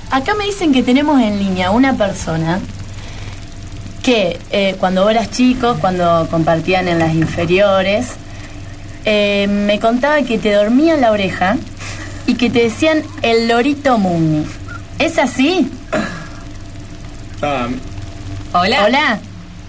acá me dicen que tenemos en línea una persona que cuando vos eras chico, cuando compartían en las inferiores, me contaba que te dormía en la oreja y que te decían el lorito Muni. ¿Es así? Hola. Hola.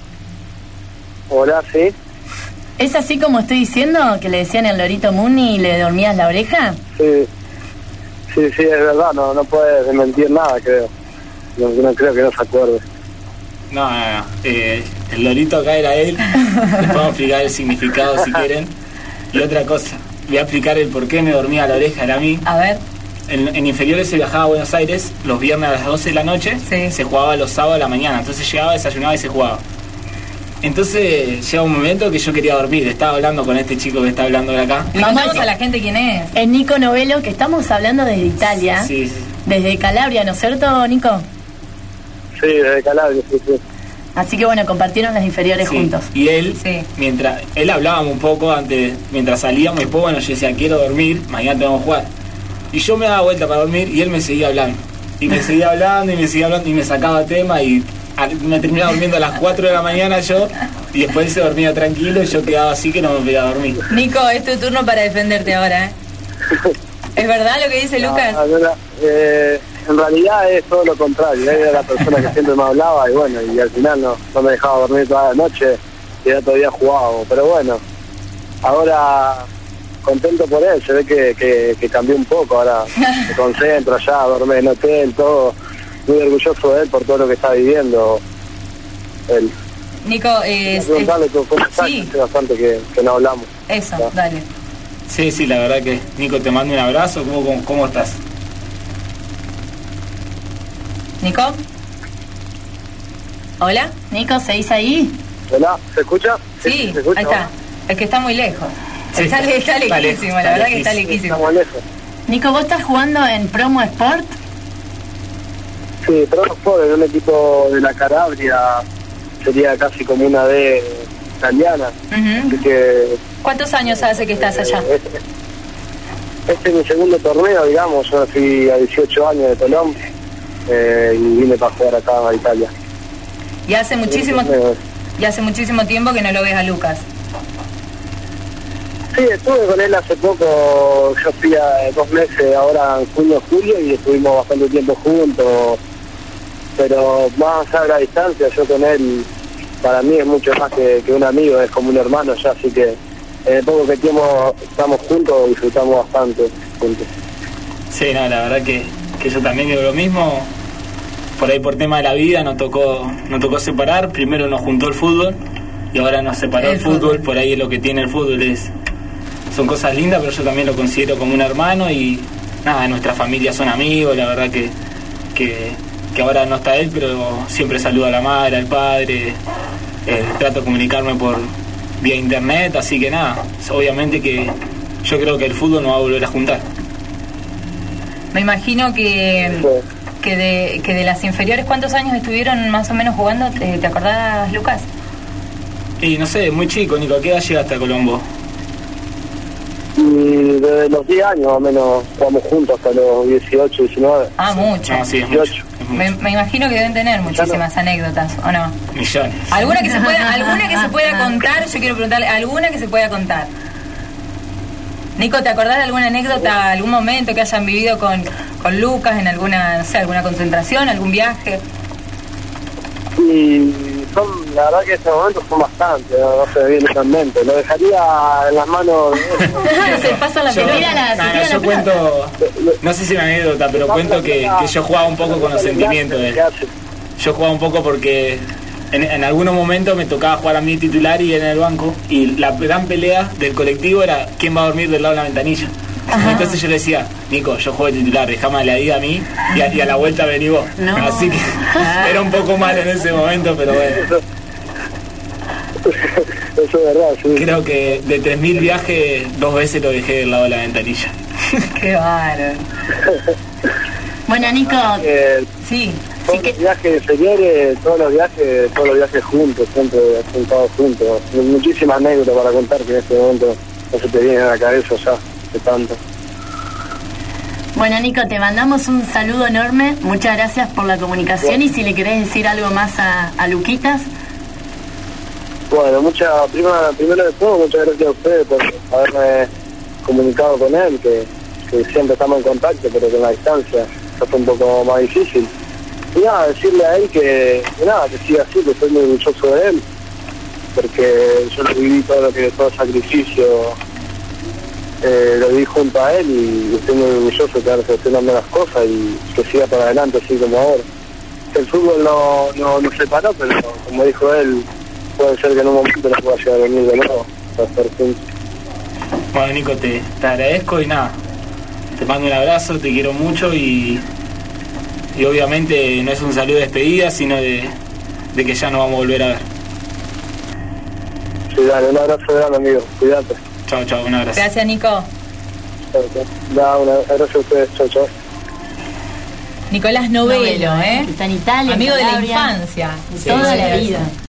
Hola, sí. ¿Es así como estoy diciendo, que le decían el lorito Muni y le dormías la oreja? Sí, es verdad, no puedes desmentir nada, creo. No creo que no se acuerde. No. El lorito acá era él. Les podemos explicar el significado si quieren. Y otra cosa, voy a explicar el por qué me dormía la oreja, era a mí. A ver. En inferiores se viajaba a Buenos Aires los viernes a las 12 de la noche, sí. Se jugaba los sábados a la mañana, entonces llegaba, desayunaba y se jugaba. Entonces llega un momento que yo quería dormir, estaba hablando con este chico que está hablando de acá. Vamos a la gente quién es. Es Nico Novello, que estamos hablando desde Italia. Sí. Desde Calabria, ¿no es cierto, Nico? Sí, desde Calabria, sí. Así que bueno, compartieron las inferiores juntos. Y él, mientras él hablábamos un poco antes, mientras salíamos, y después, bueno, yo decía, quiero dormir, mañana tengo que jugar. Y yo me daba vuelta para dormir y él me seguía hablando. Y me seguía hablando y me sacaba tema y me terminaba durmiendo a las 4 de la mañana yo, y después él se dormía tranquilo y yo quedaba así que no me podía dormir. Nico, es tu turno para defenderte ahora, ¿eh? ¿Es verdad lo que dice Lucas? En realidad es todo lo contrario. Él era la persona que siempre me hablaba y bueno, y al final no me dejaba dormir toda la noche y ya todavía jugaba. Pero bueno, ahora contento por él, se ve que cambió un poco, ahora me concentro allá, duerme en hotel, todo. Muy orgulloso de él por todo lo que está viviendo él. Nico, preguntarle cómo está, sí. Hace bastante que no hablamos. Eso, ¿no? Dale. Sí, la verdad que, Nico, te mando un abrazo. ¿Cómo estás? ¿Nico? ¿Hola? Nico, ¿seguís ahí? Hola, ¿se escucha? Sí, ¿se escucha? ahí está. Es que está muy lejos. Sí, está lejísimo, la verdad que está lejísimo. Estamos lejos. Nico, ¿vos estás jugando en Promo Sport? Sí, Promo Sport en un equipo de la Calabria, sería casi como una D italiana. Así que, ¿cuántos años hace que estás allá? Este es mi segundo torneo, digamos. Yo fui a 18 años de Colón y vine para jugar acá a Italia. Y hace muchísimo tiempo que no lo ves a Lucas. Sí, estuve con él hace poco. Yo fui a 2 meses ahora en junio, julio, y estuvimos bastante tiempo juntos. Pero más allá de la distancia, yo con él, para mí es mucho más que un amigo, es como un hermano ya, así que en el poco que tiempo estamos juntos, disfrutamos bastante juntos. Sí, no, la verdad que yo también digo lo mismo. Por ahí, por tema de la vida, nos tocó separar. Primero nos juntó el fútbol y ahora nos separó el fútbol. Por ahí es lo que tiene el fútbol, son cosas lindas, pero yo también lo considero como un hermano y nada, nuestras familias son amigos. La verdad que ahora no está él, pero siempre saludo a la madre, al padre, trato de comunicarme por vía internet, así que nada, obviamente que yo creo que el fútbol nos va a volver a juntar. Me imagino que de las inferiores, ¿cuántos años estuvieron más o menos jugando? ¿Te acordás, Lucas? Y no sé, muy chico, Nico, ¿a qué edad llegaste a Colombo? Y desde los 10 años más o menos jugamos juntos hasta los 18, 19. Ah, mucho. No, sí, es 18. mucho. Me imagino que deben tener muchísimas anécdotas, ¿o no? Millones. ¿Alguna que se pueda contar? Yo quiero preguntarle, ¿alguna que se pueda contar? Nico, ¿te acordás de alguna anécdota, algún momento que hayan vivido con Lucas en alguna, no sé, alguna concentración, algún viaje? Y la verdad que estos momentos son bastante, no se viene tan mente. Lo dejaría en las manos de él. Se pasa la pelota. Yo cuento, no sé si una anécdota, pero cuento que yo jugaba un poco con los sentimientos de él. Yo jugaba un poco porque en algunos momentos me tocaba jugar a mí titular y en el banco, y la gran pelea del colectivo era quién va a dormir del lado de la ventanilla. Ajá. Entonces yo le decía, Nico, yo juego de titular, dejame la ida a mí y a la vuelta vení vos. No. Así que era un poco mal en ese momento, pero bueno. Eso es verdad, sí. Creo que de 3.000 viajes, 2 veces lo dejé del lado de la ventanilla. Qué bárbaro. Bueno, Nico, sí. Todos los viajes inferiores, todos los viajes juntos, siempre sentados juntos. Muchísimas anécdotas para contar que en este momento no se te viene a la cabeza ya de tanto. Bueno, Nico, te mandamos un saludo enorme. Muchas gracias por la comunicación. Bueno. Y si le querés decir algo más a Luquitas. Bueno, primero de todo, muchas gracias a ustedes por haberme comunicado con él, que siempre estamos en contacto, pero que en la distancia eso fue un poco más difícil. Y nada, decirle a él que siga así, que estoy muy orgulloso de él, porque yo lo viví todo el sacrificio, lo viví junto a él y estoy muy orgulloso de que ahora se estén dando las cosas y que siga para adelante así como ahora. El fútbol no nos separó, pero como dijo él, puede ser que en un momento no pueda llegar a venir de nuevo para estar juntos. Bueno, Nico, te agradezco y nada, te mando un abrazo, te quiero mucho y obviamente no es un saludo de despedida, sino de que ya nos vamos a volver a ver. Sí, dale, un abrazo grande, amigo, cuídate. Chao, chao, un abrazo. Gracias, Nico. Chao, chao. Un abrazo a ustedes, chao, chao. Nicolás Novello, Que está en Italia, amigo en de la Calabria, infancia. de toda la vida.